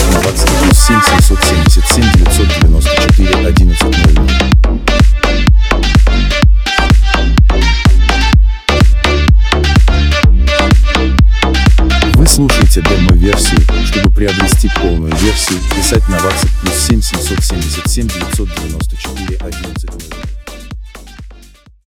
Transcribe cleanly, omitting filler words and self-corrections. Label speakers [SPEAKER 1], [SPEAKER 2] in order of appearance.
[SPEAKER 1] писать на WhatsApp +7 777 994 1100. Вы слушаете демо-версию. Чтобы приобрести полную версию, писать на WhatsApp +7 777 994 1100.